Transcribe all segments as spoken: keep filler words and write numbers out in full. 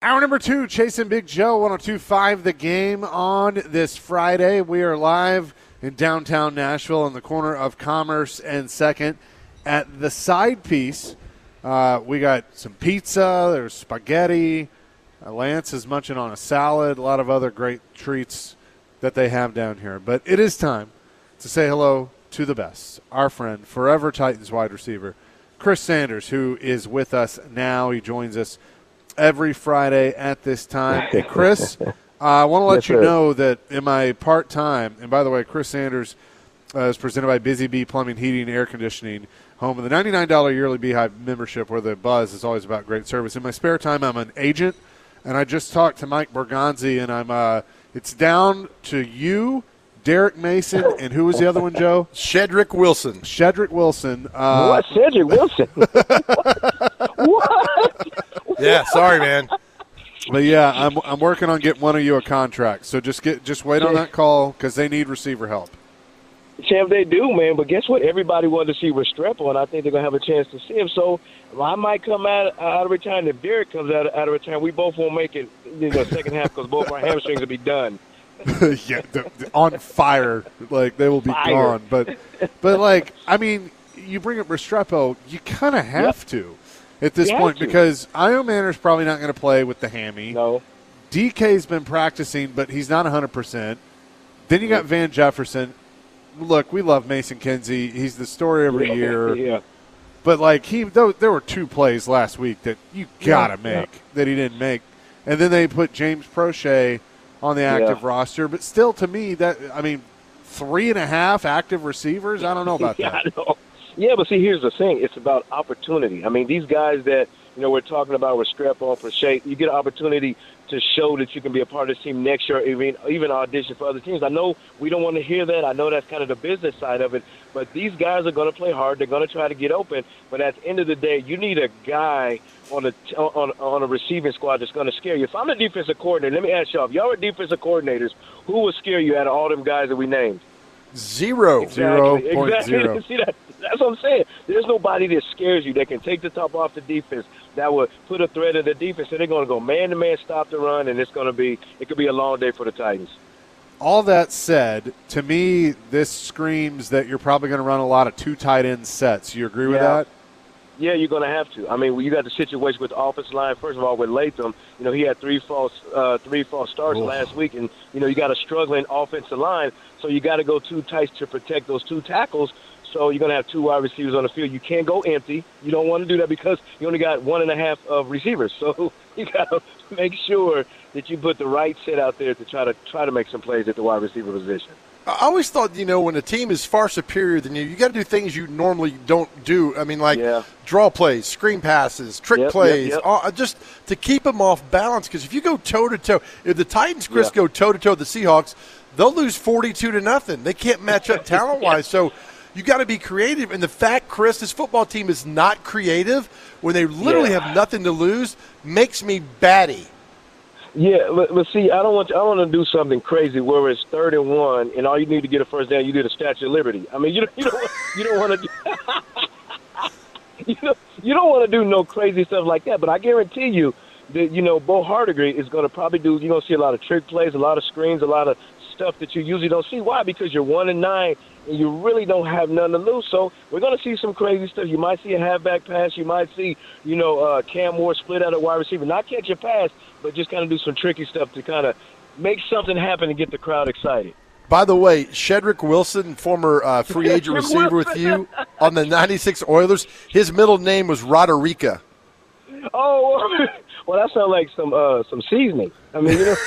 Hour number two, Chasing Big Joe, one oh two point five The Game on this Friday. We are live in downtown Nashville on the corner of Commerce and second. At the side piece, uh, we got some pizza, there's spaghetti, uh, Lance is munching on a salad, a lot of other great treats that they have down here. But it is time to say hello to the best, our friend, forever Titans wide receiver, Chris Sanders, who is with us now. He joins us every Friday at this time. Chris, uh, I want to let yes, you sir. know that in my part-time, and by the way, Chris Sanders uh, is presented by Busy Bee Plumbing, Heating, and Air Conditioning, home of the ninety-nine dollars yearly Beehive membership where the buzz is always about great service. In my spare time, I'm an agent, and I just talked to Mike Bergonzi, and I'm uh, it's down to you, Derek Mason, and who was the other one, Joe? Shedrick Wilson. Shedrick Wilson. Uh, what? Shedrick Wilson? What? Yeah, sorry, man. But yeah, I'm I'm working on getting one of you a contract. So just get just wait on that call because they need receiver help. Champ, they do, man. But guess what? Everybody wanted to see Restrepo, and I think they're gonna have a chance to see him. So I might come out out of return. If Derek comes out out of return, we both won't make it in the second half because both our hamstrings will be done. yeah, the, the, on fire, like they will be fire. gone. But but like I mean, you bring up Restrepo, you kind of have yep. to. At this You point, have to. because Io Manor's probably not going to play with the hammy. No. D K's been practicing, but he's not one hundred percent. Then you got Van Jefferson. Look, we love Mason Kinsey. He's the story every yeah, year. Yeah. But, like, he there were two plays last week that you got to yeah, make yeah. that he didn't make. And then they put James Prochet on the active yeah. roster. But still, to me, that I mean, three and a half active receivers? I don't know about yeah, that. I know. Yeah, but see, here's the thing. It's about opportunity. I mean, these guys that, you know, we're talking about with Restrepo and Prochet, you get an opportunity to show that you can be a part of this team next year, even, even audition for other teams. I know we don't want to hear that. I know that's kind of the business side of it. But these guys are going to play hard. They're going to try to get open. But at the end of the day, you need a guy on a, on, on a receiving squad that's going to scare you. If I'm a defensive coordinator, let me ask y'all, if y'all are defensive coordinators, who will scare you out of all them guys that we named? Zero. Exactly. Zero point exactly. zero. See, that, that's what I'm saying. There's nobody that scares you that can take the top off the defense, that would put a threat in the defense, and they're going to go man-to-man, stop the run, and it's going to be it could be a long day for the Titans. All that said, to me, this screams that you're probably going to run a lot of two tight end sets. You agree with Yeah. that? Yeah, you're going to have to. I mean, you got the situation with the offensive line. First of all, with Latham, you know, he had three false uh, three false starts Oof. last week, and, you know, you got a struggling offensive line, so you got to go two tights to protect those two tackles. So you're going to have two wide receivers on the field. You can't go empty. You don't want to do that because you only got one and a half of receivers. So you got to make sure that you put the right set out there to try to try to make some plays at the wide receiver position. I always thought, you know, when a team is far superior than you, you got to do things you normally don't do. I mean, like Yeah. draw plays, screen passes, trick Yep, plays, yep, yep. Uh, just to keep them off balance. Because if you go toe-to-toe, if the Titans, Chris, Yeah. go toe-to-toe with the Seahawks, they'll lose forty-two to nothing. They can't match up talent-wise. So you got to be creative. And the fact, Chris, this football team is not creative when they literally Yeah. have nothing to lose makes me batty. Yeah, but, but see, I don't want to, I want to do something crazy where it's third and one, and all you need to get a first down, you do the Statue of Liberty. I mean, you don't, you don't, you don't want to do, you know, you don't want to do no crazy stuff like that. But I guarantee you that you know Bo Hardigree is going to probably do. You're going to see a lot of trick plays, a lot of screens, a lot of stuff that you usually don't see. Why? Because you're one and nine, and you really don't have nothing to lose. So we're going to see some crazy stuff. You might see a halfback pass. You might see, you know, uh, Cam Moore split out a wide receiver, not catch a pass, but just kind of do some tricky stuff to kind of make something happen and get the crowd excited. By the way, Shedrick Wilson, former uh, free agent receiver with you on the ninety-six Oilers, his middle name was Roderica. Oh, well, that sounds like some uh, some seasoning. I mean, you know.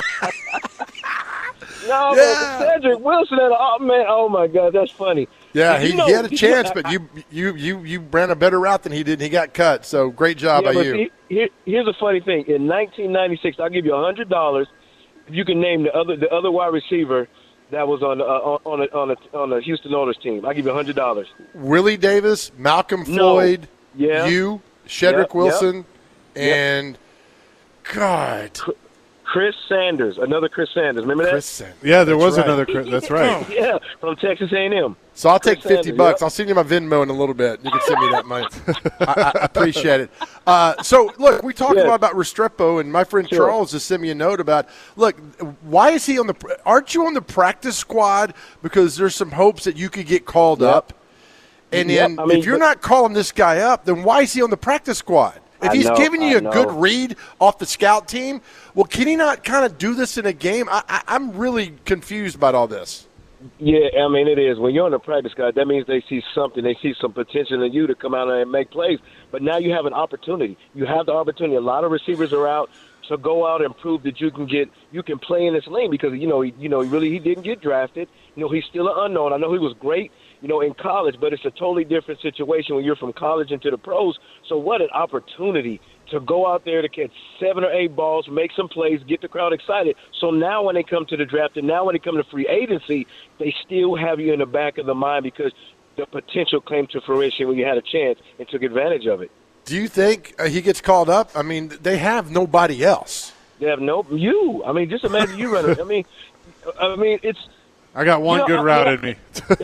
No, Yeah. but Cedric Wilson, oh, man, oh, my God, that's funny. Yeah, You he, know- he had a you chance, know, but you you you you ran a better route than he did, and he got cut. So great job yeah, by but you. see, here, here's a funny thing. In nineteen ninety-six, I'll give you one hundred dollars if you can name the other the other wide receiver that was on uh, on a, on a, on the Houston Oilers team. I'll give you one hundred dollars. Willie Davis, Malcolm No. Floyd, Yeah. you, Shedrick Yep, Wilson, yep. and God, Chris Sanders, another Chris Sanders. Remember that? Chris Sanders. Yeah, there That's was right. another Chris. That's right. Yeah, from Texas A and M. So I'll Chris take fifty Sanders, bucks. yep. I'll send you my Venmo in a little bit. You can send me that money. I, I appreciate it. Uh, so, look, we talked Yeah. about, about Restrepo, and my friend Sure. Charles just sent me a note about, look, why is he on the – aren't you on the practice squad because there's some hopes that you could get called Yep. up? And Yep, then I mean, if you're but- not calling this guy up, then why is he on the practice squad? If I he's know, giving you I a good know. read off the scout team, well, can he not kind of do this in a game? I, I, I'm really confused about all this. Yeah, I mean, it is. When you're on the practice squad, that means they see something. They see some potential in you to come out and make plays. But now you have an opportunity. You have the opportunity. A lot of receivers are out. So go out and prove that you can get you can play in this lane because you know he, you know really he didn't get drafted. You know he's still an unknown. I know he was great, you know, in college, but it's a totally different situation when you're from college into the pros. So what an opportunity to go out there to catch seven or eight balls, make some plays, get the crowd excited. So now when they come to the draft and now when they come to free agency, they still have you in the back of the mind because the potential came to fruition when you had a chance and took advantage of it. Do you think uh, he gets called up? I mean, they have nobody else. They have no you. I mean, just imagine you running. I mean, I mean, it's. I got one You know, good I- route you in me.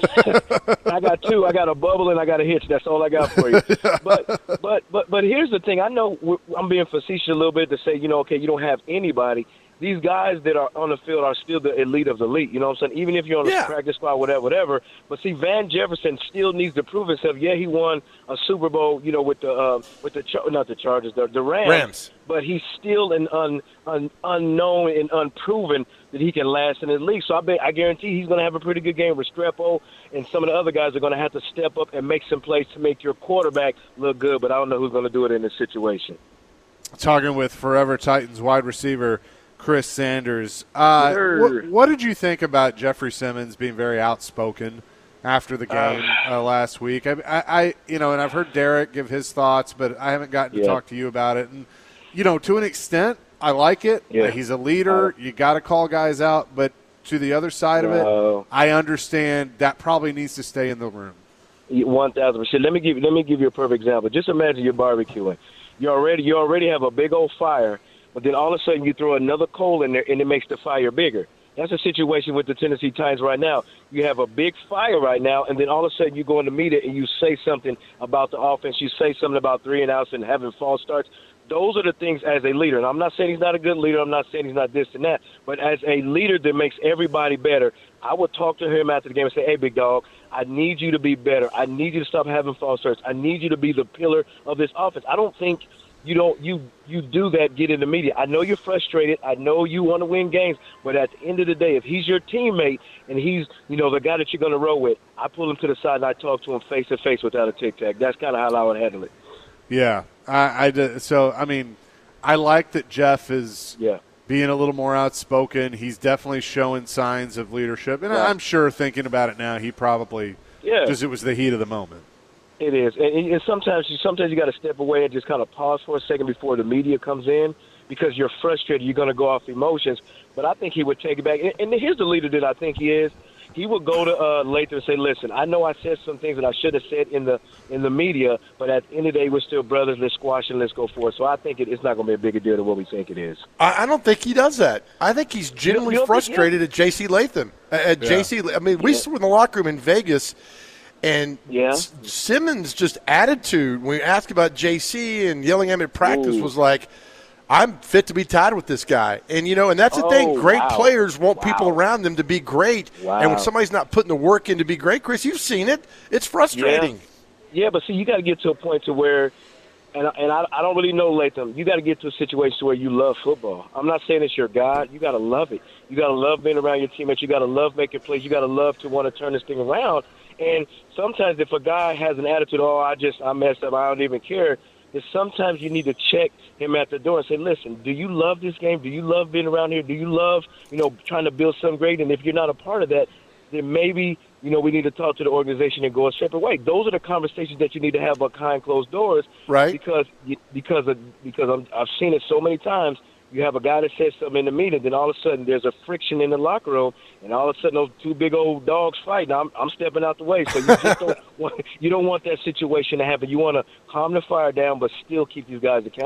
I got two. I got a bubble and I got a hitch. That's all I got for you. But but but but here's the thing. I know we're- I'm being facetious a little bit to say, you know, okay, you don't have anybody. These guys that are on the field are still the elite of the elite. You know what I'm saying? Even if you're on the Yeah. practice squad, whatever, whatever. But see, Van Jefferson still needs to prove himself. Yeah, he won a Super Bowl, you know, with the uh, with the Char- not the Chargers, the, the Rams. Rams. But he's still an un, un, unknown and unproven that he can last in the league. So I bet I guarantee he's going to have a pretty good game. Restrepo and some of the other guys are going to have to step up and make some plays to make your quarterback look good. But I don't know who's going to do it in this situation. Talking with Forever Titans wide receiver Chris Sanders. Uh, Sure. what, what did you think about Jeffrey Simmons being very outspoken after the game uh, last week? I, I, I, you know, and I've heard Derek give his thoughts, but I haven't gotten to Yeah. talk to you about it. And you know, to an extent, I like it. Yeah. He's a leader. Uh, you got to call guys out, but to the other side of No. it, I understand that probably needs to stay in the room. One thousand percent. Let me give let me give you a perfect example. Just imagine you're barbecuing. You already you already have a big old fire, but then all of a sudden you throw another coal in there and it makes the fire bigger. That's a situation with the Tennessee Titans right now. You have a big fire right now, and then all of a sudden you go in the media and you say something about the offense. You say something about three and outs and having false starts. Those are the things as a leader. And I'm not saying he's not a good leader. I'm not saying he's not this and that. But as a leader that makes everybody better, I would talk to him after the game and say, hey, big dog, I need you to be better. I need you to stop having false starts. I need you to be the pillar of this offense. I don't think you don't you you do that, get in the media. I know you're frustrated. I know you want to win games. But at the end of the day, if he's your teammate and he's, you know, the guy that you're going to roll with, I pull him to the side and I talk to him face to face without a tic-tac. That's kind of how I would handle it. Yeah, I, I did. So I mean, I like that Jeff is Yeah. being a little more outspoken. He's definitely showing signs of leadership, and Right. I'm sure thinking about it now, he probably Yeah. just it was the heat of the moment. It is, and, and sometimes you sometimes you got to step away and just kind of pause for a second before the media comes in, because you're frustrated. You're going to go off emotions. But I think he would take it back. And, and here's the leader that I think he is. He would go to uh, Latham and say, "Listen, I know I said some things that I should have said in the in the media, but at the end of the day, we're still brothers. Let's squash and let's go forward." So I think it, it's not going to be a bigger deal than what we think it is. I, I don't think he does that. I think he's genuinely you don't think- frustrated at J C Latham. At, at Yeah. J C, I mean, we Yeah. were in the locker room in Vegas, and Yeah. S- Simmons' just attitude when we asked about J C and yelling at him at practice Ooh. was like, "I'm fit to be tied with this guy." And you know, and that's the thing. Oh, Great wow. players want people Wow. around them to be great, Wow. and when somebody's not putting the work in to be great, Chris, you've seen it. It's frustrating. Yeah, but see, you got to get to a point to where, and, and I, I don't really know Latham, you got to get to a situation to where you love football. I'm not saying it's your God. You got to love it. You got to love being around your teammates. You got to love making plays. You got to love to want to turn this thing around. And sometimes if a guy has an attitude, oh, I just, I messed up, I don't even care, is sometimes you need to check him at the door and say, listen, do you love this game? Do you love being around here? Do you love, you know, trying to build something great? And if you're not a part of that, then maybe, you know, we need to talk to the organization and go a separate way. Those are the conversations that you need to have behind closed doors. Right. Because you- because of, because I'm, I've seen it so many times. You have a guy that says something in the meeting, then all of a sudden there's a friction in the locker room, and all of a sudden those two big old dogs fight. Now I'm, I'm stepping out the way, so you just don't want, you don't want that situation to happen. You want to calm the fire down, but still keep these guys accountable.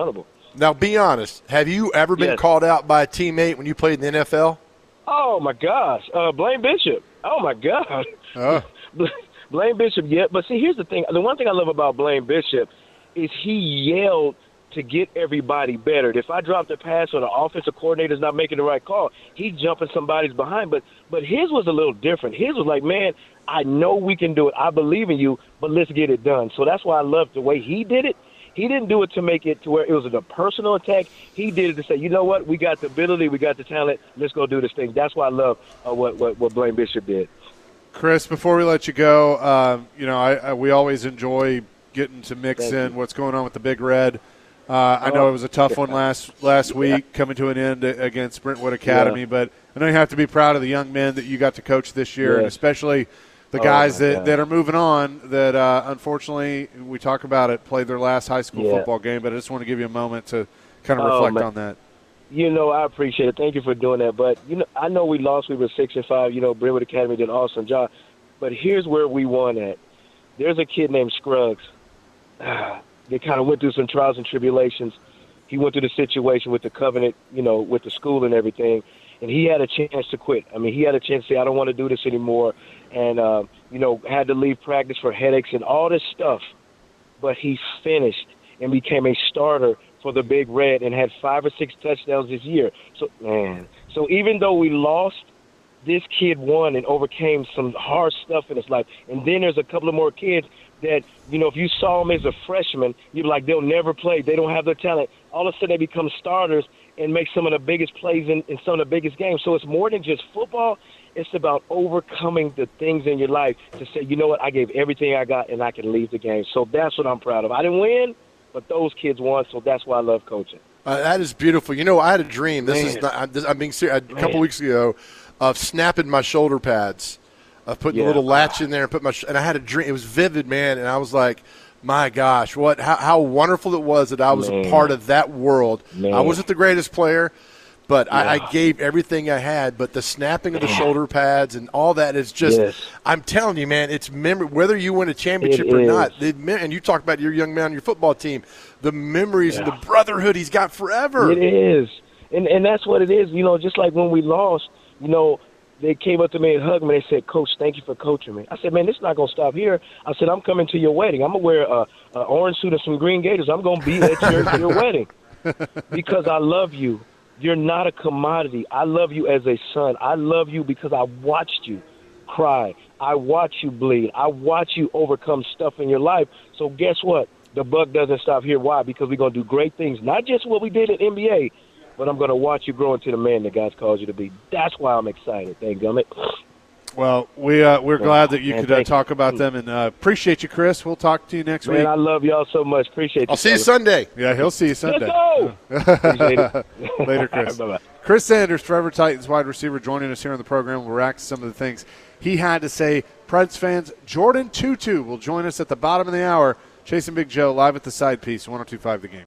Now, be honest. Have you ever been Yes. called out by a teammate when you played in the N F L? Oh my gosh, uh, Blaine Bishop. Oh my God, Oh. Blaine Bishop. Yeah, but see, here's the thing. The one thing I love about Blaine Bishop is he yelled to get everybody better. If I dropped a pass or the offensive coordinator's not making the right call, he's jumping somebody's behind. But but his was a little different. His was like, man, I know we can do it. I believe in you, but let's get it done. So that's why I love the way he did it. He didn't do it to make it to where it was a personal attack. He did it to say, you know what, we got the ability, we got the talent, let's go do this thing. That's why I love uh, what, what what Blaine Bishop did. Chris, before we let you go, um, you know, I, I, we always enjoy getting to mix Thank in you. what's going on with the Big Red. Uh, I know Oh. it was a tough one last last week, coming to an end against Brentwood Academy, Yeah. but I know you have to be proud of the young men that you got to coach this year, and Yes. especially the Oh, guys my that, God. that are moving on that, uh, unfortunately, we talk about it, played their last high school Yeah. football game, but I just want to give you a moment to kind of Oh, reflect man. on that. You know, I appreciate it. Thank you for doing that. But, you know, I know we lost. We were six and five. You know, Brentwood Academy did an awesome job. But here's where we won at. There's a kid named Scruggs. They kind of went through some trials and tribulations. He went through the situation with the covenant, you know, with the school and everything. And he had a chance to quit. I mean, he had a chance to say, I don't want to do this anymore. And, uh, you know, had to leave practice for headaches and all this stuff. But he finished and became a starter for the Big Red and had five or six touchdowns this year. So, man, so even though we lost, this kid won and overcame some hard stuff in his life. And then there's a couple of more kids that, you know, if you saw them as a freshman, you'd be like, they'll never play. They don't have the talent. All of a sudden they become starters and make some of the biggest plays in, in some of the biggest games. So it's more than just football. It's about overcoming the things in your life to say, you know what, I gave everything I got and I can leave the game. So that's what I'm proud of. I didn't win, but those kids won, so that's why I love coaching. Uh, that is beautiful. You know, I had a dream. This is Man. not, I'm, this, I'm being serious. A couple Man. weeks ago, of snapping my shoulder pads, of putting Yeah. the little latch in there and put my. Sh- and I had a dream. It was vivid, man. And I was like, my gosh, what? How, how wonderful it was that I was Man. a part of that world. Man. I wasn't the greatest player, but I, Yeah. I gave everything I had. But the snapping of the shoulder pads and all that is just. Yes. I'm telling you, man, it's memory. Whether you win a championship It or is. not, the, me- and you talk about your young man on your football team, the memories and Yeah. the brotherhood he's got forever. It is. And and that's what it is. You know, just like when we lost, you know, they came up to me and hugged me. They said, Coach, thank you for coaching me. I said, man, this is not going to stop here. I said, I'm coming to your wedding. I'm going to wear a, a orange suit and some green gaiters. I'm going to be at your, your wedding because I love you. You're not a commodity. I love you as a son. I love you because I watched you cry. I watched you bleed. I watched you overcome stuff in your life. So guess what? The buck doesn't stop here. Why? Because we're going to do great things. Not just what we did in N B A, but I'm going to watch you grow into the man that God's called you to be. That's why I'm excited. Thank you. Well, we, uh, we're glad that you Man, could uh, thank you. talk about them, and uh, appreciate you, Chris. We'll talk to you next Man, week. I love y'all so much. Appreciate you. I'll see you fellas. Sunday. Yeah, he'll see you Let's Sunday. go. Appreciate it. Later, Chris. Bye-bye. Chris Sanders, Forever Titans wide receiver, joining us here on the program. We'll react to some of the things he had to say. Preds fans, Jordan Tutu will join us at the bottom of the hour. Chasing Big Joe live at the side piece, one oh two point five The Game.